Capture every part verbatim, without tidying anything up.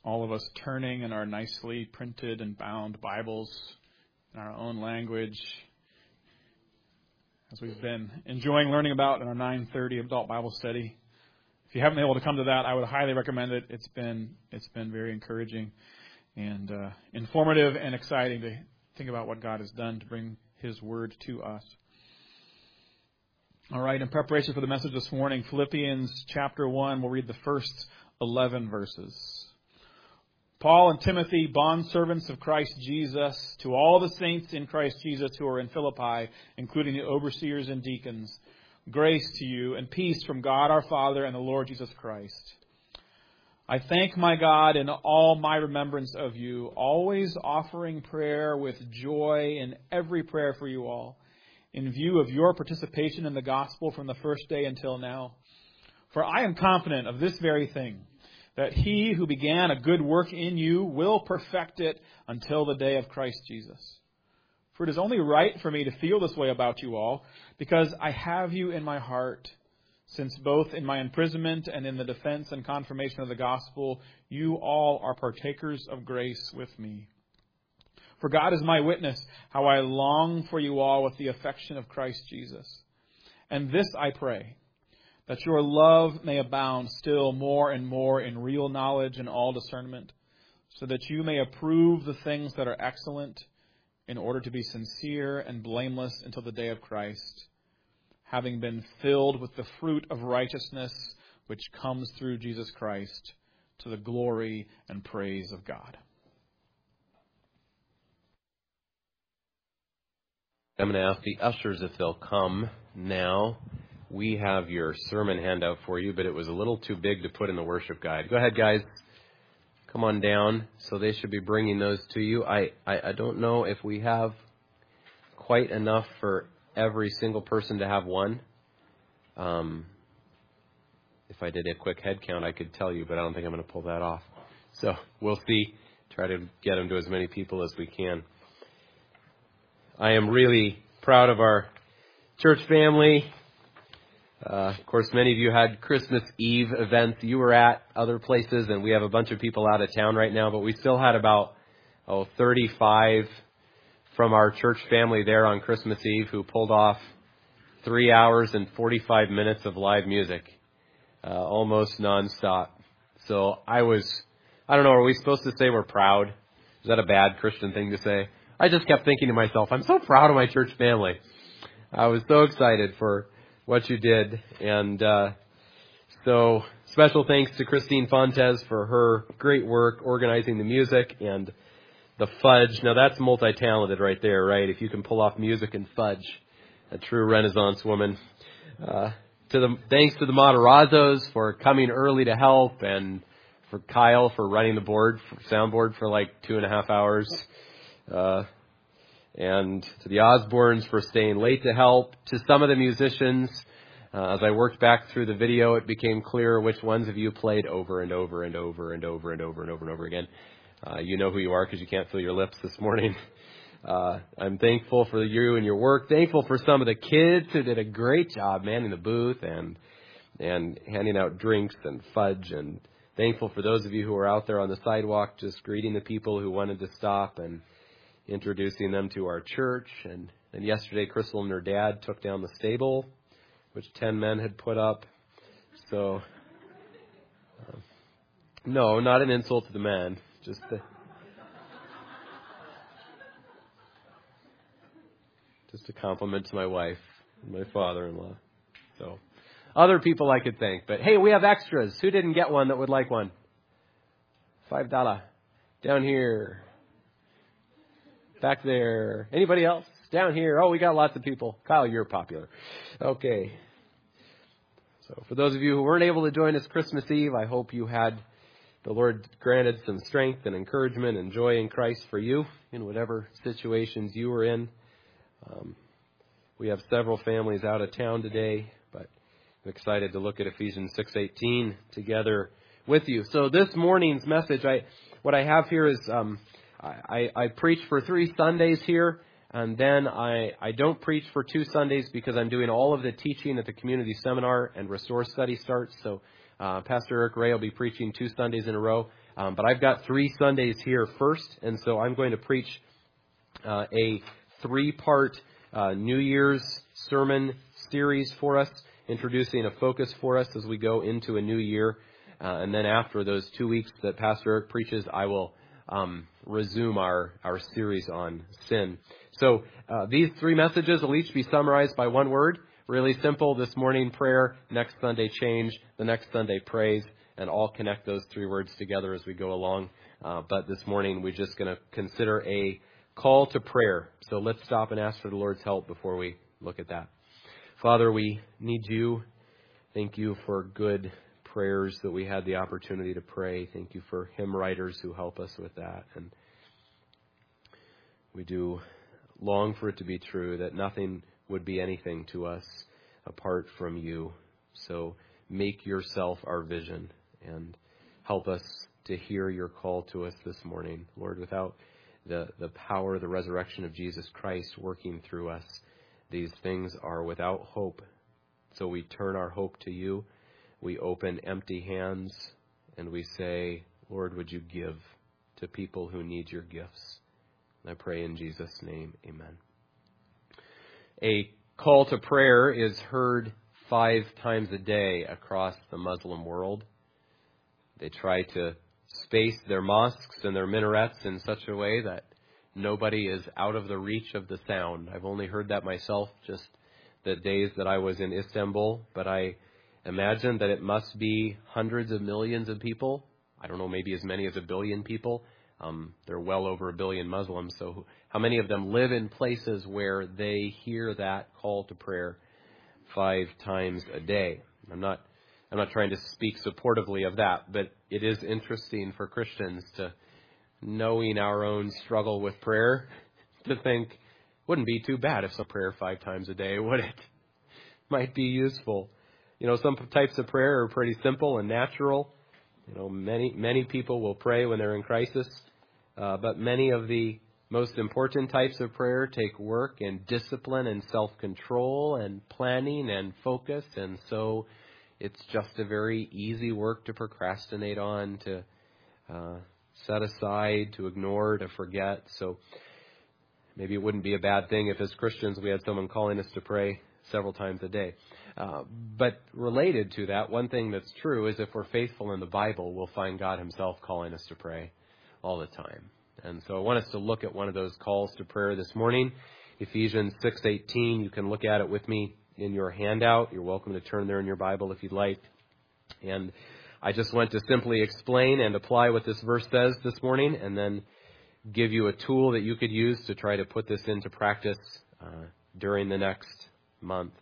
all of us turning in our nicely printed and bound Bibles in our own language, as we've been enjoying learning about in our nine thirty adult Bible study. If you haven't been able to come to that, I would highly recommend it. It's been it's been very encouraging and uh, informative and exciting to think about what God has done to bring His Word to us. All right, in preparation for the message this morning, Philippians chapter one, we'll read the first eleven verses. Paul and Timothy, bondservants of Christ Jesus, to all the saints in Christ Jesus who are in Philippi, including the overseers and deacons, grace to you and peace from God our Father and the Lord Jesus Christ. I thank my God in all my remembrance of you, always offering prayer with joy in every prayer for you all, in view of your participation in the gospel from the first day until now. For I am confident of this very thing, that he who began a good work in you will perfect it until the day of Christ Jesus. For it is only right for me to feel this way about you all, because I have you in my heart, since both in my imprisonment and in the defense and confirmation of the gospel, you all are partakers of grace with me. For God is my witness, how I long for you all with the affection of Christ Jesus. And this I pray, that your love may abound still more and more in real knowledge and all discernment, so that you may approve the things that are excellent, in order to be sincere and blameless until the day of Christ, having been filled with the fruit of righteousness which comes through Jesus Christ, to the glory and praise of God. I'm going to ask the ushers if they'll come now. We have your sermon handout for you, but it was a little too big to put in the worship guide. Go ahead, guys. Come on down. So they should be bringing those to you. I, I, I don't know if we have quite enough for every single person to have one. Um, if I did a quick head count, I could tell you, but I don't think I'm going to pull that off. So we'll see. Try to get them to as many people as we can. I am really proud of our church family. Uh, of course, many of you had Christmas Eve events you were at, other places, and we have a bunch of people out of town right now, but we still had about oh, thirty-five from our church family there on Christmas Eve who pulled off three hours and forty-five minutes of live music, uh, almost nonstop. So I was, I don't know, are we supposed to say we're proud? Is that a bad Christian thing to say? I just kept thinking to myself, I'm so proud of my church family. I was so excited for what you did. And uh, so special thanks to Christine Fontes for her great work organizing the music and the fudge. Now that's multi-talented right there, right? If you can pull off music and fudge, a true Renaissance woman. Uh, to the thanks to the Matarazos for coming early to help, and for Kyle for running the board, for soundboard for like two and a half hours. Uh, and to the Osbornes for staying late to help. To some of the musicians, uh, as I worked back through the video, it became clear which ones of you played over and over and over and over and over and over and over again. Uh, you know who you are because you can't feel your lips this morning. Uh, I'm thankful for you and your work. Thankful for some of the kids who did a great job manning the booth and and handing out drinks and fudge. And thankful for those of you who were out there on the sidewalk just greeting the people who wanted to stop and introducing them to our church. And then yesterday, Crystal and her dad took down the stable, which ten men had put up. So, uh, no, not an insult to the men, just the, just a compliment to my wife and my father-in-law. So, other people I could thank. But hey, we have extras. Who didn't get one that would like one? Five dollar. Down here. Back there. Anybody else? Down here. Oh, we got lots of people. Kyle, you're popular. Okay. So for those of you who weren't able to join us Christmas Eve, I hope you had the Lord granted some strength and encouragement and joy in Christ for you in whatever situations you were in. Um, we have several families out of town today, but I'm excited to look at Ephesians six eighteen together with you. So this morning's message, I what I have here is um, I, I preach for three Sundays here, and then I, I don't preach for two Sundays because I'm doing all of the teaching at the community seminar and Restore Study starts. So uh, Pastor Eric Ray will be preaching two Sundays in a row. Um, but I've got three Sundays here first, and so I'm going to preach uh, a three-part uh, New Year's sermon series for us, introducing a focus for us as we go into a new year. Uh, and then after those two weeks that Pastor Eric preaches, I will um, resume our, our series on sin. So uh, these three messages will each be summarized by one word. Really simple. This morning, prayer. Next Sunday, change. The next Sunday, praise. And all connect those three words together as we go along. Uh, but this morning, we're just going to consider a call to prayer. So let's stop and ask for the Lord's help before we look at that. Father, we need you. Thank you for good prayers that we had the opportunity to pray. Thank you for hymn writers who help us with that. And we do long for it to be true that nothing would be anything to us apart from you. So make yourself our vision and help us to hear your call to us this morning. Lord, without the, the power, the resurrection of Jesus Christ working through us, these things are without hope. So we turn our hope to you. We open empty hands and we say, Lord, would you give to people who need your gifts? I pray in Jesus' name, amen. A call to prayer is heard five times a day across the Muslim world. They try to space their mosques and their minarets in such a way that nobody is out of the reach of the sound. I've only heard that myself just the days that I was in Istanbul, but I imagine that it must be hundreds of millions of people. I don't know, maybe as many as a billion people. Um, there are well over a billion Muslims, so how many of them live in places where they hear that call to prayer five times a day? I'm not I'm not trying to speak supportively of that, but it is interesting for Christians to, knowing our own struggle with prayer, to think, wouldn't be too bad if some prayer five times a day, would it? Might be useful. You know, some types of prayer are pretty simple and natural. You know, many many people will pray when they're in crisis, uh, but many of the most important types of prayer take work and discipline and self-control and planning and focus, and so it's just a very easy work to procrastinate on, to uh, set aside, to ignore, to forget. So maybe it wouldn't be a bad thing if as Christians we had someone calling us to pray several times a day. Uh, but related to that, one thing that's true is if we're faithful in the Bible, we'll find God himself calling us to pray all the time. And so I want us to look at one of those calls to prayer this morning, Ephesians six eighteen. You can look at it with me in your handout. You're welcome to turn there in your Bible if you'd like. And I just want to simply explain and apply what this verse says this morning, and then give you a tool that you could use to try to put this into practice uh, during the next month.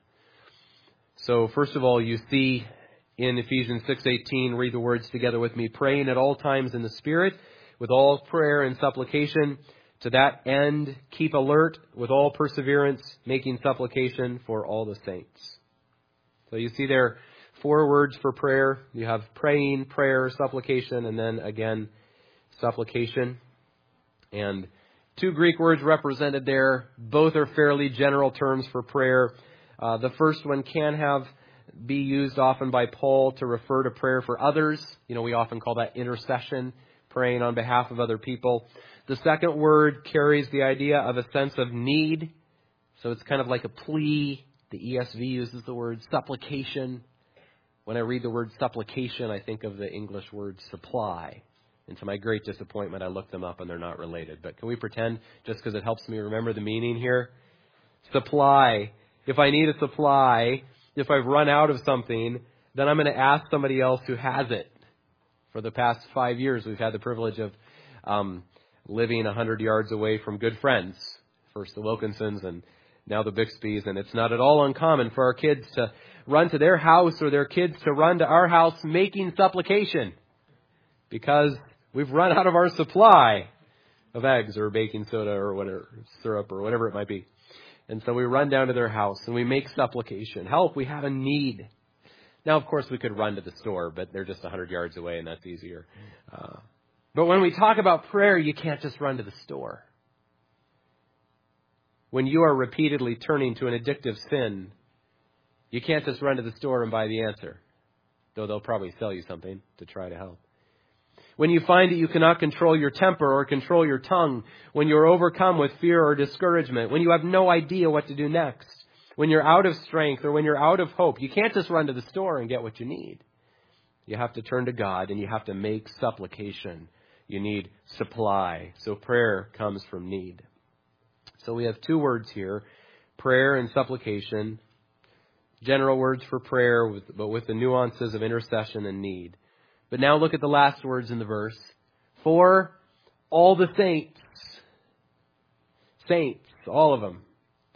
So first of all, you see in Ephesians six eighteen, read the words together with me, praying at all times in the Spirit, with all prayer and supplication. To that end, keep alert with all perseverance, making supplication for all the saints. So you see there four words for prayer. You have praying, prayer, supplication, and then again, supplication. And two Greek words represented there. Both are fairly general terms for prayer. Uh, the first one can have be used often by Paul to refer to prayer for others. You know, we often call that intercession, praying on behalf of other people. The second word carries the idea of a sense of need. So it's kind of like a plea. The E S V uses the word supplication. When I read the word supplication, I think of the English word supply. And to my great disappointment, I looked them up and they're not related. But can we pretend, just because it helps me remember the meaning here? Supply. If I need a supply, if I've run out of something, then I'm going to ask somebody else who has it. For the past five years, we've had the privilege of um, living one hundred yards away from good friends. First the Wilkinsons and now the Bixbys. And it's not at all uncommon for our kids to run to their house or their kids to run to our house making supplication. Because we've run out of our supply of eggs or baking soda or whatever, syrup or whatever it might be. And so we run down to their house and we make supplication. Help, we have a need. Now, of course, we could run to the store, but they're just one hundred yards away and that's easier. Uh, but when we talk about prayer, you can't just run to the store. When you are repeatedly turning to an addictive sin, you can't just run to the store and buy the answer, though they'll probably sell you something to try to help. When you find that you cannot control your temper or control your tongue. When you're overcome with fear or discouragement. When you have no idea what to do next. When you're out of strength or when you're out of hope. You can't just run to the store and get what you need. You have to turn to God and you have to make supplication. You need supply. So prayer comes from need. So we have two words here, prayer and supplication. General words for prayer, with, but with the nuances of intercession and need. But now look at the last words in the verse. For all the saints. Saints, all of them.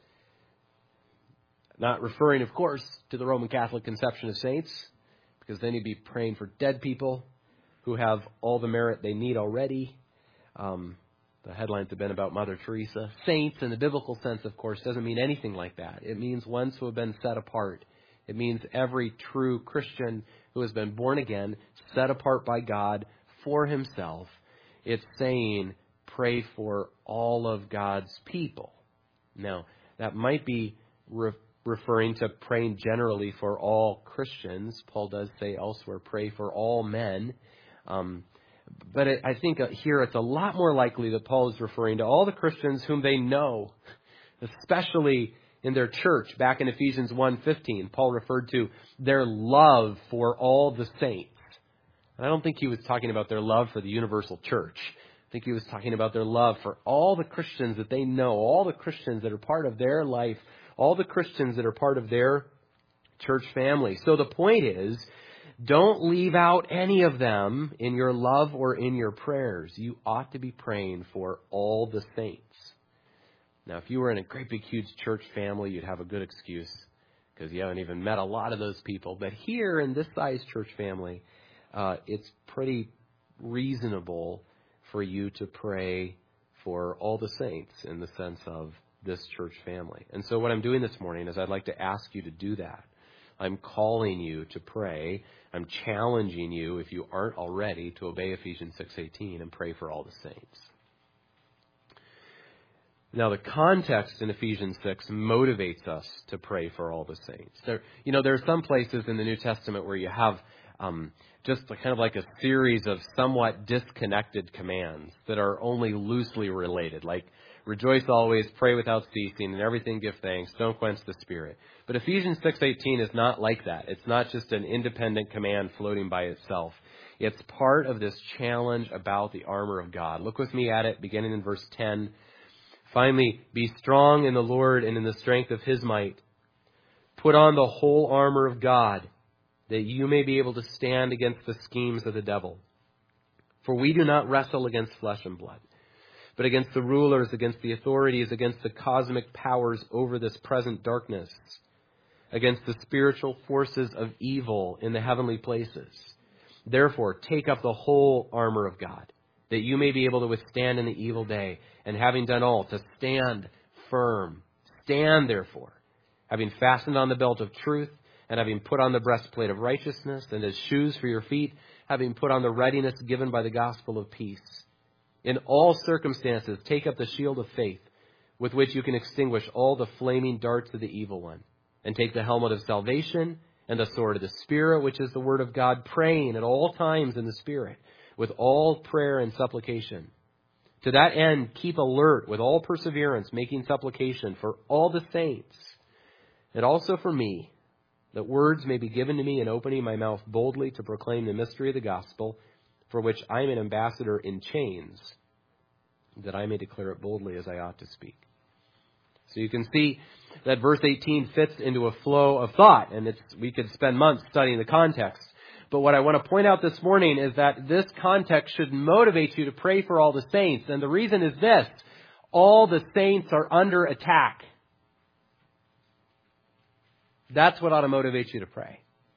Not referring, of course, to the Roman Catholic conception of saints, because then you'd be praying for dead people who have all the merit they need already. Um, the headlines have been about Mother Teresa. Saints, in the biblical sense, of course, doesn't mean anything like that. It means ones who have been set apart. It means every true Christian who has been born again, set apart by God for himself. It's saying, pray for all of God's people. Now, that might be re- referring to praying generally for all Christians. Paul does say elsewhere, pray for all men. Um, but it, I think here it's a lot more likely that Paul is referring to all the Christians whom they know, especially in their church. Back in Ephesians one fifteen, Paul referred to their love for all the saints. And I don't think he was talking about their love for the universal church. I think he was talking about their love for all the Christians that they know, all the Christians that are part of their life, all the Christians that are part of their church family. So the point is, don't leave out any of them in your love or in your prayers. You ought to be praying for all the saints. Now, if you were in a great big huge church family, you'd have a good excuse because you haven't even met a lot of those people. But here in this size church family, uh, it's pretty reasonable for you to pray for all the saints in the sense of this church family. And so what I'm doing this morning is I'd like to ask you to do that. I'm calling you to pray. I'm challenging you, if you aren't already, to obey Ephesians six eighteen and pray for all the saints. Now, the context in Ephesians six motivates us to pray for all the saints. There, you know, there are some places in the New Testament where you have um, just a, kind of like a series of somewhat disconnected commands that are only loosely related, like rejoice always, pray without ceasing, and everything give thanks, don't quench the Spirit. But Ephesians six eighteen is not like that. It's not just an independent command floating by itself. It's part of this challenge about the armor of God. Look with me at it, beginning in verse ten. Finally, be strong in the Lord and in the strength of His might. Put on the whole armor of God, that you may be able to stand against the schemes of the devil. For we do not wrestle against flesh and blood, but against the rulers, against the authorities, against the cosmic powers over this present darkness, against the spiritual forces of evil in the heavenly places. Therefore, take up the whole armor of God, that you may be able to withstand in the evil day, and having done all, to stand firm. Stand, therefore, having fastened on the belt of truth, and having put on the breastplate of righteousness, and as shoes for your feet, having put on the readiness given by the gospel of peace. In all circumstances, take up the shield of faith, with which you can extinguish all the flaming darts of the evil one, and take the helmet of salvation and the sword of the Spirit, which is the word of God, praying at all times in the Spirit, with all prayer and supplication. To that end, keep alert with all perseverance, making supplication for all the saints, and also for me, that words may be given to me in opening my mouth boldly to proclaim the mystery of the gospel, for which I am an ambassador in chains, that I may declare it boldly as I ought to speak. So you can see that verse eighteen fits into a flow of thought, and it's, we could spend months studying the context. But what I want to point out this morning is that this context should motivate you to pray for all the saints. And the reason is this: all the saints are under attack. That's what ought to motivate you to pray.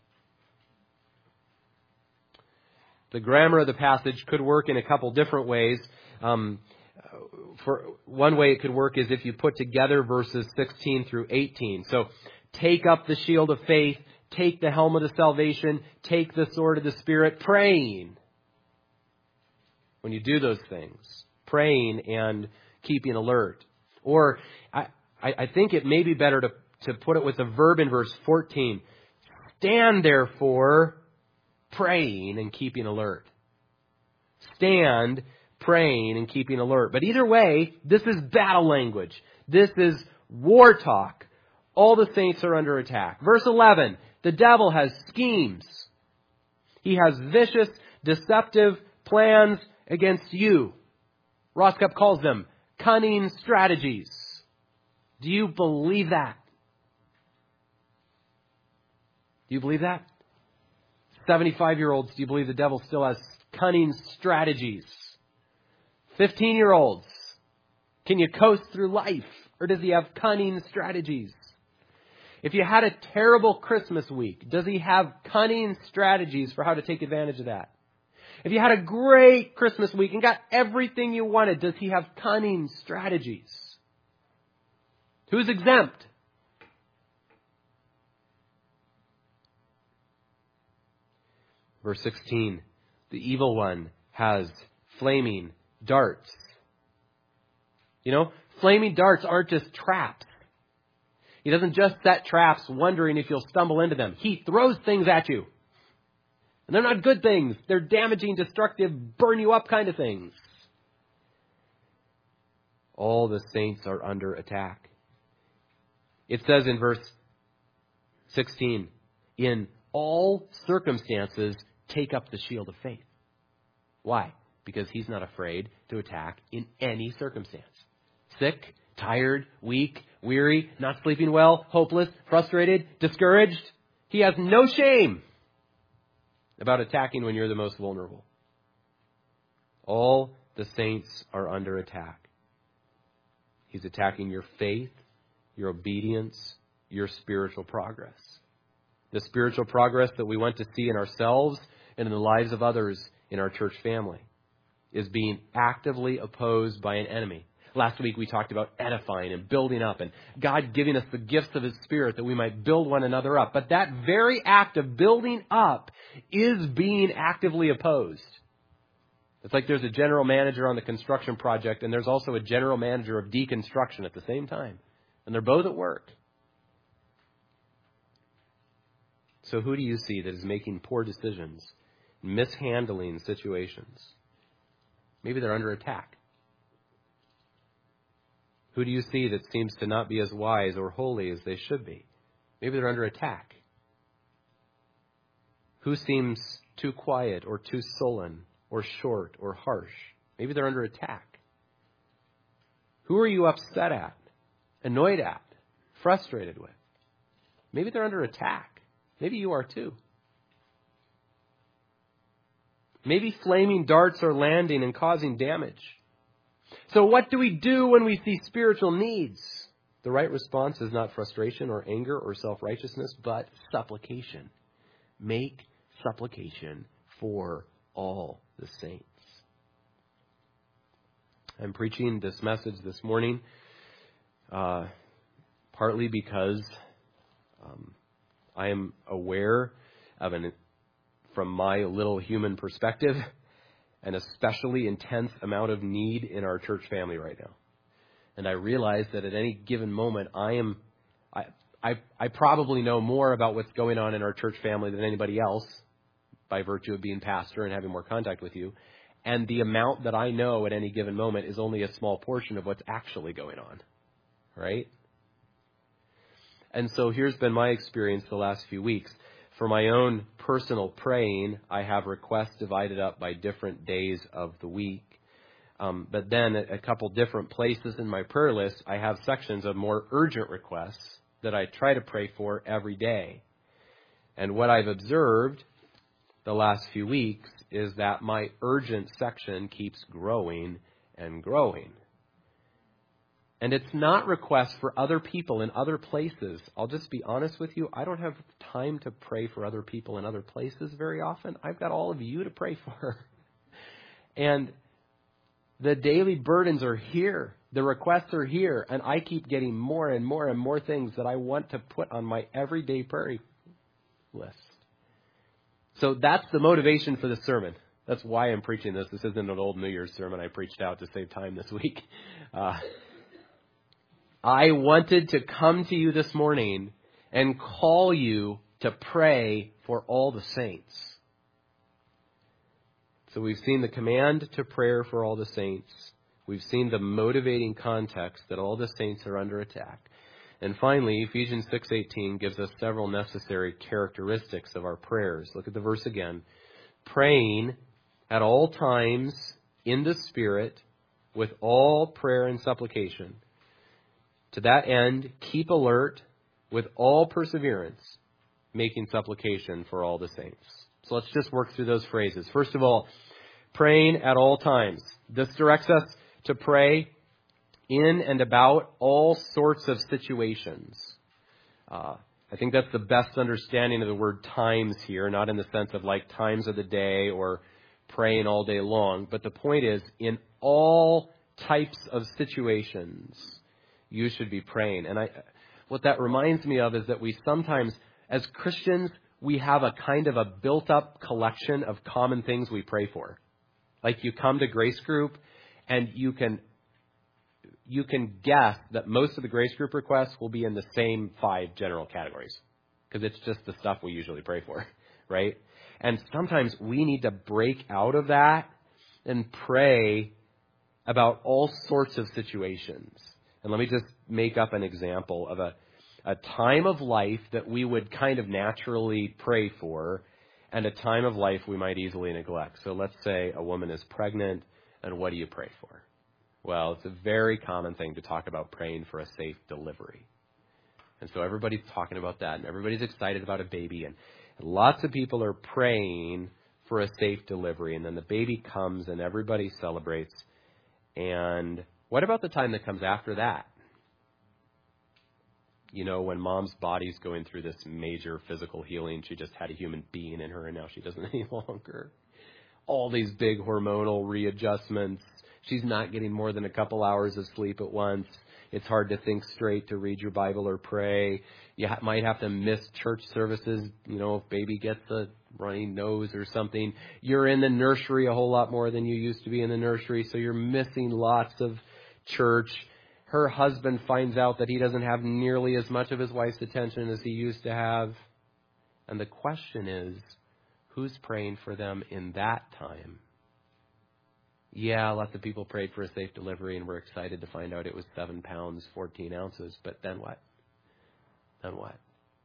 The grammar of the passage could work in a couple different ways. Um, for one way it could work is if you put together verses sixteen through eighteen. So take up the shield of faith, take the helmet of salvation, take the sword of the Spirit, praying. When you do those things, praying and keeping alert. Or I, I think it may be better to, to put it with a verb in verse fourteen. Stand therefore, praying and keeping alert. stand praying and keeping alert. But either way, this is battle language. This is war talk. All the saints are under attack. Verse eleven, the devil has schemes. He has vicious, deceptive plans against you. Roscup calls them cunning strategies. Do you believe that? Do you believe that? seventy-five-year-olds, do you believe the devil still has cunning strategies? fifteen-year-olds, can you coast through life? Or does he have cunning strategies? If you had a terrible Christmas week, does he have cunning strategies for how to take advantage of that? If you had a great Christmas week and got everything you wanted, does he have cunning strategies? Who's exempt? Verse sixteen, the evil one has flaming darts. You know, flaming darts aren't just traps. He doesn't just set traps wondering if you'll stumble into them. He throws things at you. And they're not good things. They're damaging, destructive, burn you up kind of things. All the saints are under attack. It says in verse sixteen, in all circumstances, take up the shield of faith. Why? Because he's not afraid to attack in any circumstance. Sick, tired, weak, weary, not sleeping well, hopeless, frustrated, discouraged. He has no shame about attacking when you're the most vulnerable. All the saints are under attack. He's attacking your faith, your obedience, your spiritual progress. The spiritual progress that we want to see in ourselves and in the lives of others in our church family is being actively opposed by an enemy. Last week we talked about edifying and building up and God giving us the gifts of His Spirit that we might build one another up. But that very act of building up is being actively opposed. It's like there's a general manager on the construction project and there's also a general manager of deconstruction at the same time. And they're both at work. So who do you see that is making poor decisions, mishandling situations? Maybe they're under attack. Who do you see that seems to not be as wise or holy as they should be? Maybe they're under attack. Who seems too quiet or too sullen or short or harsh? Maybe they're under attack. Who are you upset at, annoyed at, frustrated with? Maybe they're under attack. Maybe you are too. Maybe flaming darts are landing and causing damage. So what do we do when we see spiritual needs? The right response is not frustration or anger or self-righteousness, but supplication. Make supplication for all the saints. I'm preaching this message this morning uh, partly because um, I am aware of an, from my little human perspective, an especially intense amount of need in our church family right now. And I realize that at any given moment, I am, I, I, I probably know more about what's going on in our church family than anybody else by virtue of being pastor and having more contact with you. And the amount that I know at any given moment is only a small portion of what's actually going on, right? And so here's been my experience the last few weeks. For my own personal praying, I have requests divided up by different days of the week. Um, but then at a couple different places in my prayer list, I have sections of more urgent requests that I try to pray for every day. And what I've observed the last few weeks is that my urgent section keeps growing and growing. And it's not requests for other people in other places. I'll just be honest with you. I don't have time to pray for other people in other places very often. I've got all of you to pray for. And the daily burdens are here. The requests are here. And I keep getting more and more and more things that I want to put on my everyday prayer list. So that's the motivation for the sermon. That's why I'm preaching this. This isn't an old New Year's sermon I preached out to save time this week. Uh, I wanted to come to you this morning and call you to pray for all the saints. So we've seen the command to prayer for all the saints. We've seen the motivating context that all the saints are under attack. And finally, Ephesians six eighteen gives us several necessary characteristics of our prayers. Look at the verse again. Praying at all times in the Spirit with all prayer and supplication. To that end, keep alert with all perseverance, making supplication for all the saints. So let's just work through those phrases. First of all, praying at all times. This directs us to pray in and about all sorts of situations. Uh, I think that's the best understanding of the word times here, not in the sense of like times of the day or praying all day long. But the point is, in all types of situations, you should be praying. And I, what that reminds me of is that we sometimes, as Christians, we have a kind of a built-up collection of common things we pray for. Like you come to Grace Group and you can you can guess that most of the Grace Group requests will be in the same five general categories because it's just the stuff we usually pray for, right? And sometimes we need to break out of that and pray about all sorts of situations. And let me just make up an example of a, a time of life that we would kind of naturally pray for and a time of life we might easily neglect. So let's say a woman is pregnant, and what do you pray for? Well, it's a very common thing to talk about praying for a safe delivery. And so everybody's talking about that, and everybody's excited about a baby, and lots of people are praying for a safe delivery, and then the baby comes, and everybody celebrates. And what about the time that comes after that? You know, when mom's body's going through this major physical healing, she just had a human being in her, and now she doesn't any longer. All these big hormonal readjustments. She's not getting more than a couple hours of sleep at once. It's hard to think straight, to read your Bible or pray. You ha- might have to miss church services, you know, if baby gets a runny nose or something. You're in the nursery a whole lot more than you used to be in the nursery, so you're missing lots of church. Her husband finds out that he doesn't have nearly as much of his wife's attention as he used to have. And the question is, who's praying for them in that time? Yeah, lots of people prayed for a safe delivery, and we're excited to find out it was seven pounds, fourteen ounces. But then what? Then what?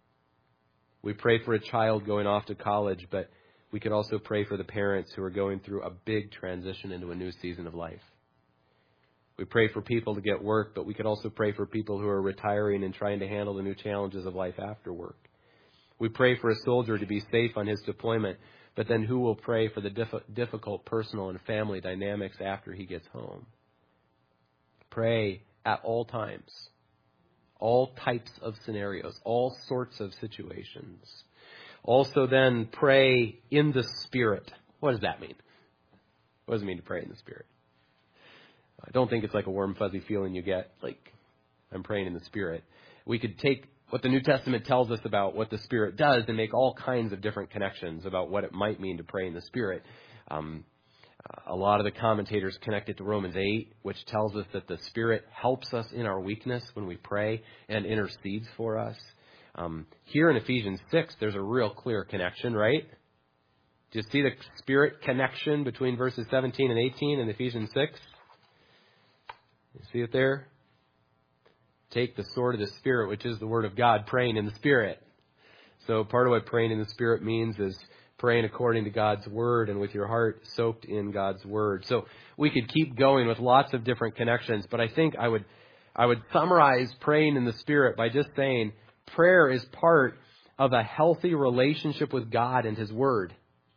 We pray for a child going off to college, but we could also pray for the parents who are going through a big transition into a new season of life. We pray for people to get work, but we could also pray for people who are retiring and trying to handle the new challenges of life after work. We pray for a soldier to be safe on his deployment, but then who will pray for the diff- difficult personal and family dynamics after he gets home? Pray at all times, all types of scenarios, all sorts of situations. Also then pray in the Spirit. What does that mean? What does it mean to pray in the Spirit? I don't think it's like a warm, fuzzy feeling you get, like I'm praying in the Spirit. We could take what the New Testament tells us about what the Spirit does and make all kinds of different connections about what it might mean to pray in the Spirit. Um, a lot of the commentators connect it to Romans eight, which tells us that the Spirit helps us in our weakness when we pray and intercedes for us. Um, here in Ephesians six, there's a real clear connection, right? Do you see the Spirit connection between verses seventeen and eighteen in Ephesians six? You see it there? Take the sword of the Spirit, which is the Word of God, praying in the Spirit. So part of what praying in the Spirit means is praying according to God's Word and with your heart soaked in God's Word. So we could keep going with lots of different connections, but I think I would I would summarize praying in the Spirit by just saying prayer is part of a healthy relationship with God and His Word.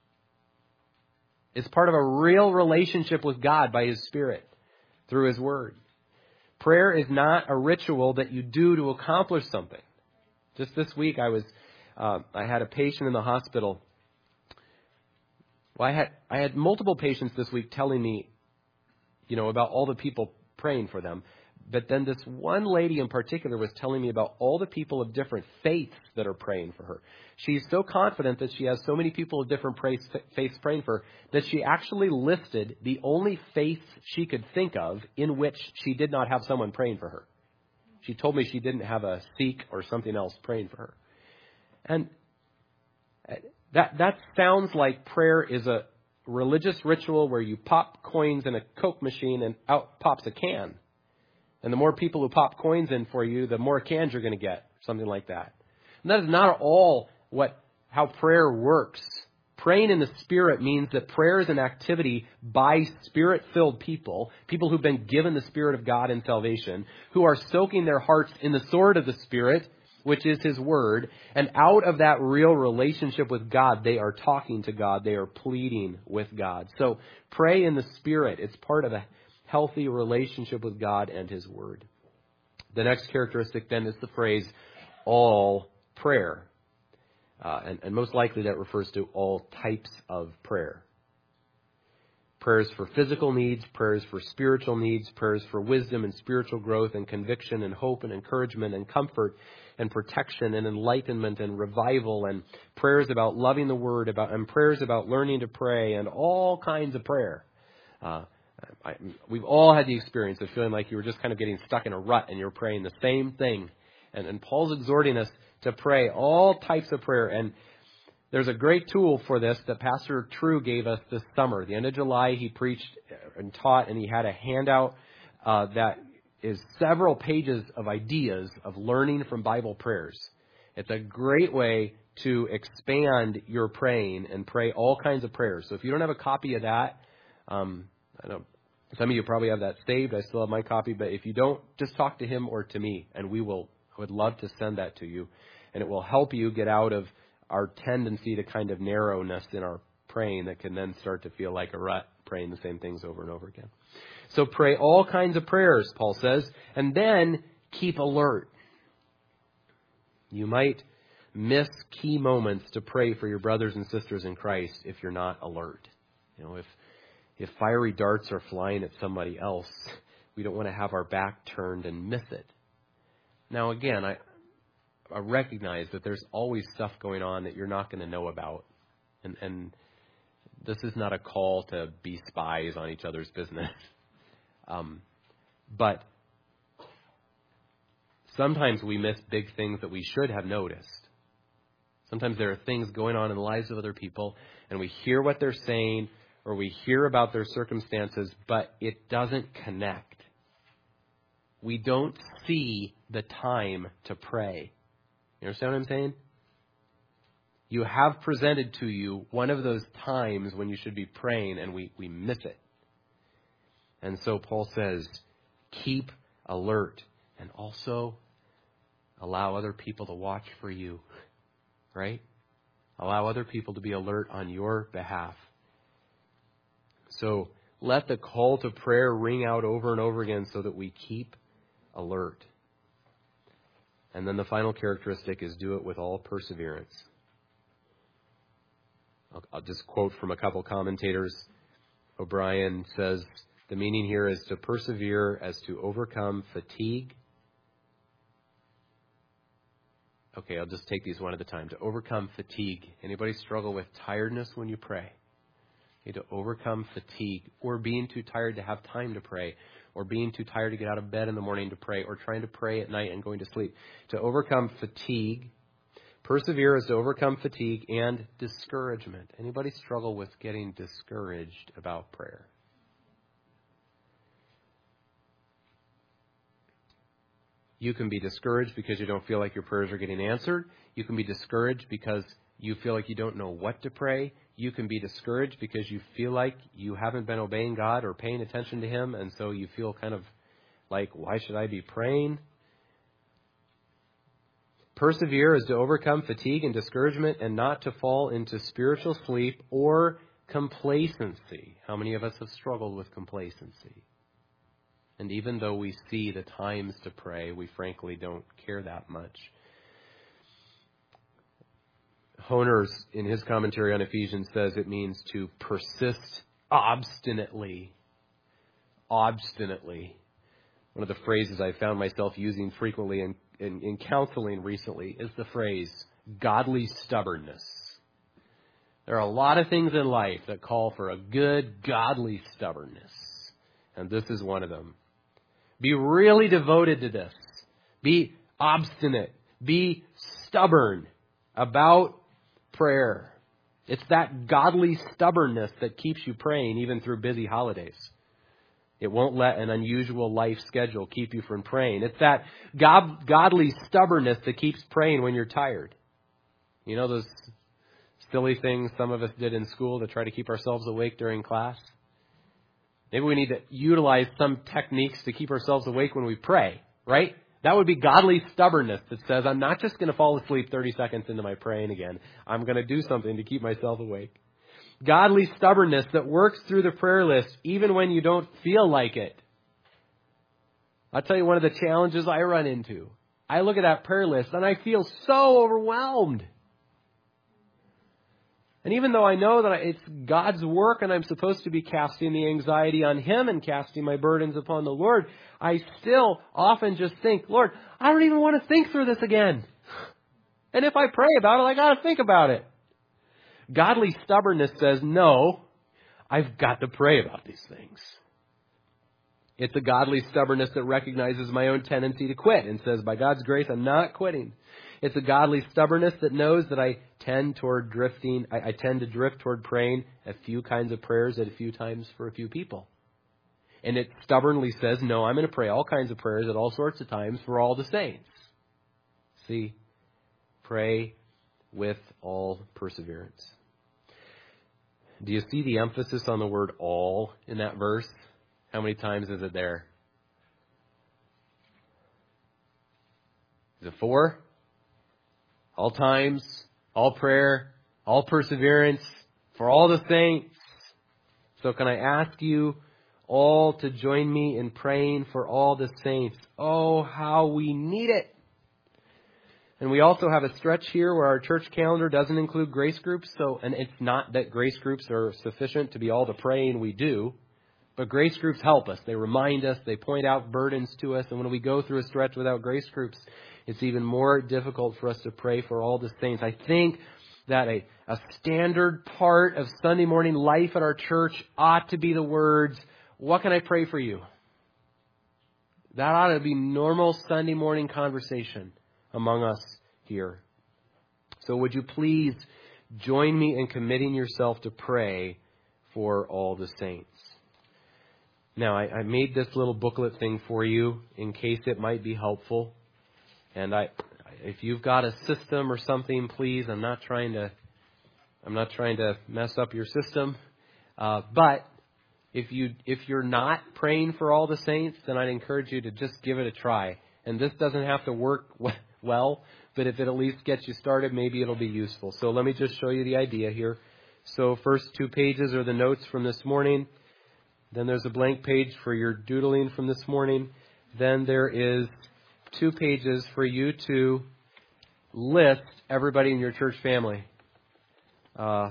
It's part of a real relationship with God by His Spirit through His Word. Prayer is not a ritual that you do to accomplish something. Just this week, I was, uh, I had a patient in the hospital. Well, I had, I had multiple patients this week telling me, you know, about all the people praying for them. But then this one lady in particular was telling me about all the people of different faiths that are praying for her. She's so confident that she has so many people of different faiths praying for her that she actually listed the only faiths she could think of in which she did not have someone praying for her. She told me she didn't have a Sikh or something else praying for her. And that that sounds like prayer is a religious ritual where you pop coins in a Coke machine and out pops a can. And the more people who pop coins in for you, the more cans you're going to get, something like that. And that is not at all what how prayer works. Praying in the Spirit means that prayer is an activity by Spirit-filled people, people who've been given the Spirit of God in salvation, who are soaking their hearts in the sword of the Spirit, which is His Word, and out of that real relationship with God, they are talking to God, they are pleading with God. So pray in the Spirit. It's part of a healthy relationship with God and His Word. The next characteristic then is the phrase, all prayer. Uh, and, and most likely that refers to all types of prayer. Prayers for physical needs, prayers for spiritual needs, prayers for wisdom and spiritual growth and conviction and hope and encouragement and comfort and protection and enlightenment and revival, and prayers about loving the Word, about and prayers about learning to pray, and all kinds of prayer. Uh, I, we've all had the experience of feeling like you were just kind of getting stuck in a rut and you're praying the same thing. And, and Paul's exhorting us to pray all types of prayer. And there's a great tool for this that Pastor True gave us this summer. At the end of July, he preached and taught, and he had a handout uh, that is several pages of ideas of learning from Bible prayers. It's a great way to expand your praying and pray all kinds of prayers. So if you don't have a copy of that, um, I know some of you probably have that saved. I still have my copy. But if you don't, just talk to him or to me, and we will. I would love to send that to you. And it will help you get out of our tendency to kind of narrowness in our praying that can then start to feel like a rut, praying the same things over and over again. So pray all kinds of prayers, Paul says, and then keep alert. You might miss key moments to pray for your brothers and sisters in Christ if you're not alert. You know, if if fiery darts are flying at somebody else, we don't want to have our back turned and miss it. Now, again, I I recognize that there's always stuff going on that you're not going to know about. And, and this is not a call to be spies on each other's business. Um, but sometimes we miss big things that we should have noticed. Sometimes there are things going on in the lives of other people, and we hear what they're saying, or we hear about their circumstances, but it doesn't connect. We don't see the time to pray. You understand what I'm saying? You have presented to you one of those times when you should be praying, and we, we miss it. And so Paul says, keep alert, and also allow other people to watch for you, right? Allow other people to be alert on your behalf. So let the call to prayer ring out over and over again so that we keep alert. And then the final characteristic is do it with all perseverance. I'll, I'll just quote from a couple commentators. O'Brien says, the meaning here is to persevere as to overcome fatigue. Okay, I'll just take these one at a time. To overcome fatigue. Anybody struggle with tiredness when you pray? Okay, to overcome fatigue, or being too tired to have time to pray, or being too tired to get out of bed in the morning to pray, or trying to pray at night and going to sleep. To overcome fatigue. Persevere is to overcome fatigue and discouragement. Anybody struggle with getting discouraged about prayer? You can be discouraged because you don't feel like your prayers are getting answered. You can be discouraged because you feel like you don't know what to pray. You can be discouraged because you feel like you haven't been obeying God or paying attention to Him, and so you feel kind of like, why should I be praying? Persevere is to overcome fatigue and discouragement and not to fall into spiritual sleep or complacency. How many of us have struggled with complacency? And even though we see the times to pray, we frankly don't care that much. Honers, in his commentary on Ephesians, says it means to persist obstinately. Obstinately. One of the phrases I found myself using frequently in, in, in counseling recently is the phrase, godly stubbornness. There are a lot of things in life that call for a good, godly stubbornness. And this is one of them. Be really devoted to this. Be obstinate. Be stubborn about prayer. It's that godly stubbornness that keeps you praying even through busy holidays. It won't let an unusual life schedule keep you from praying. It's that God, godly stubbornness that keeps praying when you're tired. You know those silly things some of us did in school to try to keep ourselves awake during class? Maybe we need to utilize some techniques to keep ourselves awake when we pray, right? That would be godly stubbornness that says, I'm not just going to fall asleep thirty seconds into my praying again. I'm going to do something to keep myself awake. Godly stubbornness that works through the prayer list even when you don't feel like it. I'll tell you one of the challenges I run into. I look at that prayer list and I feel so overwhelmed. And even though I know that it's God's work and I'm supposed to be casting the anxiety on Him and casting my burdens upon the Lord, I still often just think, Lord, I don't even want to think through this again. And if I pray about it, I got to think about it. Godly stubbornness says, no, I've got to pray about these things. It's a godly stubbornness that recognizes my own tendency to quit and says, by God's grace, I'm not quitting. It's a godly stubbornness that knows that I tend toward drifting. I, I tend to drift toward praying a few kinds of prayers at a few times for a few people. And it stubbornly says, no, I'm going to pray all kinds of prayers at all sorts of times for all the saints. See, pray with all perseverance. Do you see the emphasis on the word all in that verse? How many times is it there? Is it four? All times, all prayer, all perseverance, for all the saints. So can I ask you all to join me in praying for all the saints? Oh, how we need it. And we also have a stretch here where our church calendar doesn't include grace groups. So, and it's not that grace groups are sufficient to be all the praying we do, but grace groups help us. They remind us, they point out burdens to us. And when we go through a stretch without grace groups, it's even more difficult for us to pray for all the saints. I think that a, a standard part of Sunday morning life at our church ought to be the words, what can I pray for you? That ought to be normal Sunday morning conversation among us here. So would you please join me in committing yourself to pray for all the saints? Now, I, I made this little booklet thing for you in case it might be helpful. And I, if you've got a system or something, please, I'm not trying to, I'm not trying to mess up your system. Uh, but if you, if you're not praying for all the saints, then I'd encourage you to just give it a try. And this doesn't have to work well, but if it at least gets you started, maybe it'll be useful. So let me just show you the idea here. So first two pages are the notes from this morning. Then there's a blank page for your doodling from this morning. Then there is two pages for you to list everybody in your church family. Uh,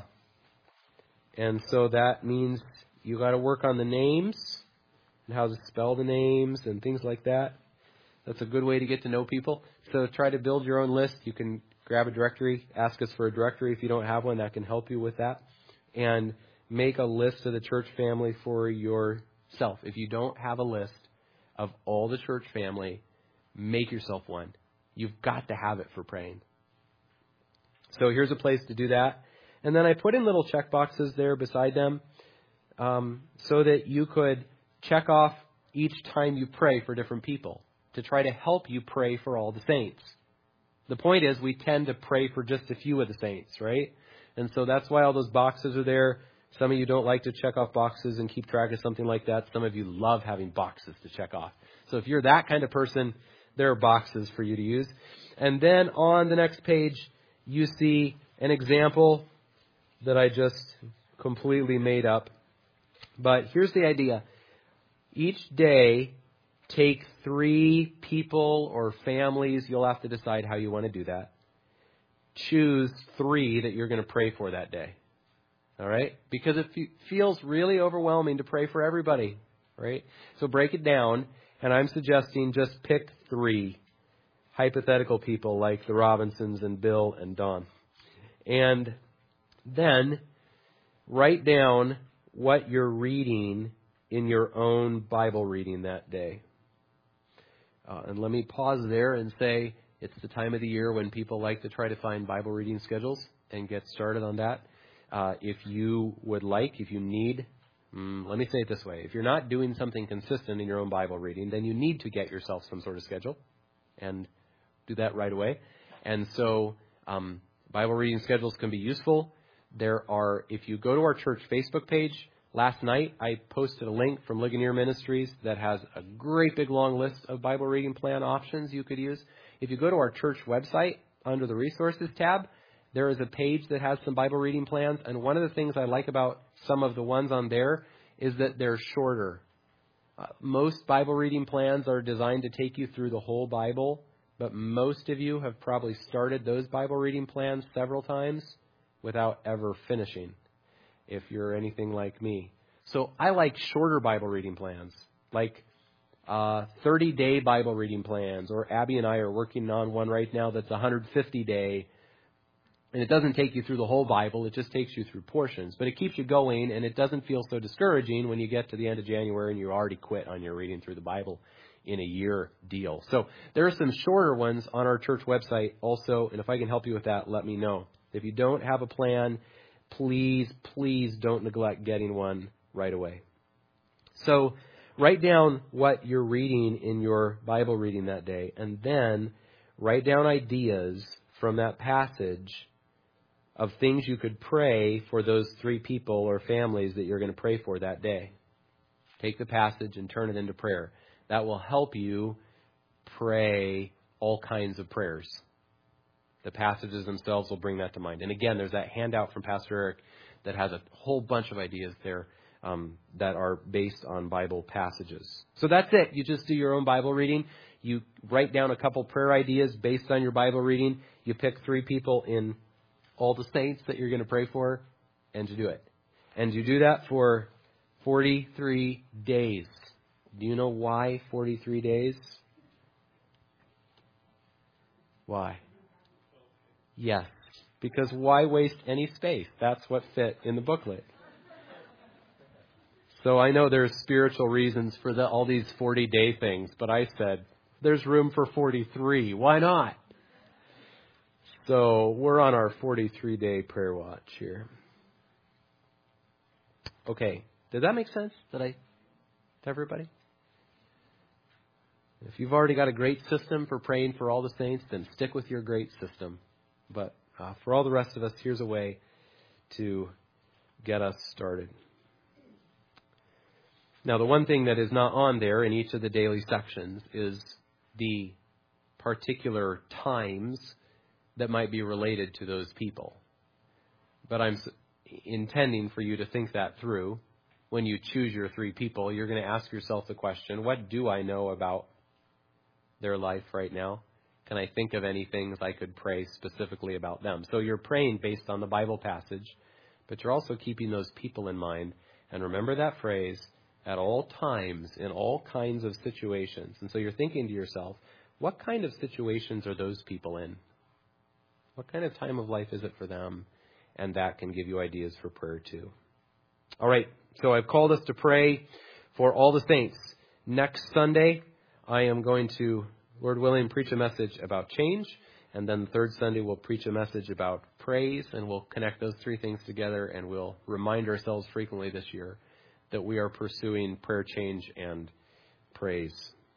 and so that means you got to work on the names and how to spell the names and things like that. That's a good way to get to know people. So try to build your own list. You can grab a directory, ask us for a directory if you don't have one. That can help you with that. And make a list of the church family for yourself. If you don't have a list of all the church family, make yourself one. You've got to have it for praying. So here's a place to do that. And then I put in little check boxes there beside them um, so that you could check off each time you pray for different people to try to help you pray for all the saints. The point is we tend to pray for just a few of the saints, right? And so that's why all those boxes are there. Some of you don't like to check off boxes and keep track of something like that. Some of you love having boxes to check off. So if you're that kind of person, there are boxes for you to use. And then on the next page, you see an example that I just completely made up. But here's the idea. Each day, take three people or families. You'll have to decide how you want to do that. Choose three that you're going to pray for that day. All right? Because it feels really overwhelming to pray for everybody, right? So break it down, and I'm suggesting just pick three hypothetical people like the Robinsons and Bill and Don. And then write down what you're reading in your own Bible reading that day. Uh, and let me pause there and say it's the time of the year when people like to try to find Bible reading schedules and get started on that. Uh, if you would like, if you need, mm, let me say it this way. If you're not doing something consistent in your own Bible reading, then you need to get yourself some sort of schedule and do that right away. And so um, Bible reading schedules can be useful. There are, if you go to our church Facebook page, last night I posted a link from Ligonier Ministries that has a great big long list of Bible reading plan options you could use. If you go to our church website under the resources tab, there is a page that has some Bible reading plans. And one of the things I like about some of the ones on there is that they're shorter. Uh, most Bible reading plans are designed to take you through the whole Bible, but most of you have probably started those Bible reading plans several times without ever finishing, if you're anything like me. So I like shorter Bible reading plans, like uh, thirty-day Bible reading plans, or Abby and I are working on one right now that's one hundred fifty day, and it doesn't take you through the whole Bible, it just takes you through portions. But it keeps you going, and it doesn't feel so discouraging when you get to the end of January and you already quit on your reading through the Bible in a year deal. So there are some shorter ones on our church website also, and if I can help you with that, let me know. If you don't have a plan, please, please don't neglect getting one right away. So write down what you're reading in your Bible reading that day, and then write down ideas from that passage of things you could pray for those three people or families that you're going to pray for that day. Take the passage and turn it into prayer. That will help you pray all kinds of prayers. The passages themselves will bring that to mind. And again, there's that handout from Pastor Eric that has a whole bunch of ideas there um, that are based on Bible passages. So that's it. You just do your own Bible reading. You write down a couple prayer ideas based on your Bible reading. You pick three people in all the saints that you're going to pray for, and you do it. And you do that for forty-three days. Do you know why forty-three days? Why? Yes, because why waste any space? That's what fit in the booklet. So I know there's spiritual reasons for the, all these forty-day things, but I said there's room for forty-three. Why not? So we're on our forty-three day prayer watch here. Okay, did that make sense? Did I, to everybody? If you've already got a great system for praying for all the saints, then stick with your great system. But uh, for all the rest of us, here's a way to get us started. Now, the one thing that is not on there in each of the daily sections is the particular times that might be related to those people. But I'm intending for you to think that through. When you choose your three people, you're going to ask yourself the question, what do I know about their life right now? Can I think of any things I could pray specifically about them? So you're praying based on the Bible passage, but you're also keeping those people in mind. And remember that phrase, at all times, in all kinds of situations. And so you're thinking to yourself, what kind of situations are those people in? What kind of time of life is it for them? And that can give you ideas for prayer too. All right, so I've called us to pray for all the saints. Next Sunday, I am going to, Lord willing, preach a message about change. And then the third Sunday, we'll preach a message about praise. And we'll connect those three things together. And we'll remind ourselves frequently this year that we are pursuing prayer, change, and praise.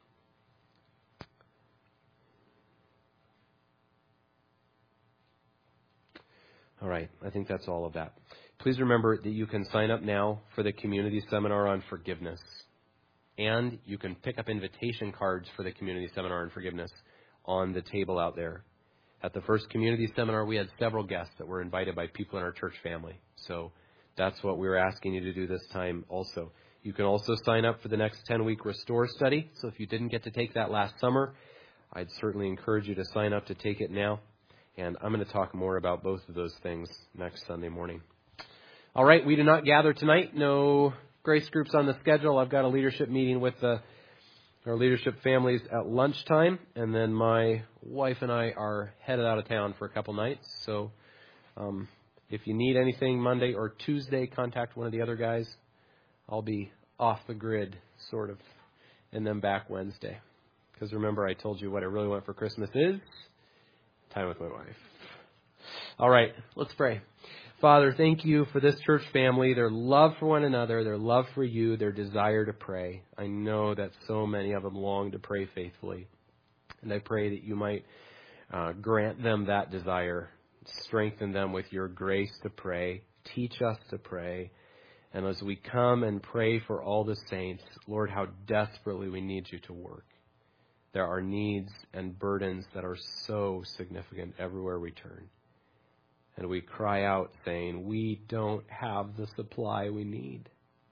All right, I think that's all of that. Please remember that you can sign up now for the community seminar on forgiveness. And you can pick up invitation cards for the community seminar on forgiveness on the table out there. At the first community seminar, we had several guests that were invited by people in our church family. So that's what we were asking you to do this time also. You can also sign up for the next ten-week Restore study. So if you didn't get to take that last summer, I'd certainly encourage you to sign up to take it now. And I'm going to talk more about both of those things next Sunday morning. All right, we do not gather tonight. No grace groups on the schedule. I've got a leadership meeting with the, our leadership families at lunchtime. And then my wife and I are headed out of town for a couple nights. So um, if you need anything Monday or Tuesday, contact one of the other guys. I'll be off the grid, sort of, and then back Wednesday. Because remember, I told you what I really want for Christmas is time with my wife. All right, let's pray. Father, thank you for this church family, their love for one another, their love for you, their desire to pray. I know that so many of them long to pray faithfully. And I pray that you might uh, grant them that desire, strengthen them with your grace to pray, teach us to pray. And as we come and pray for all the saints, Lord, how desperately we need you to work. There are needs and burdens that are so significant everywhere we turn. And we cry out saying, we don't have the supply we need.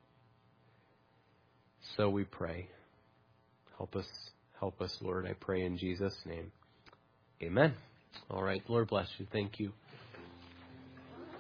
So we pray. Help us, help us, Lord. I pray in Jesus' name. Amen. All right. Lord bless you. Thank you.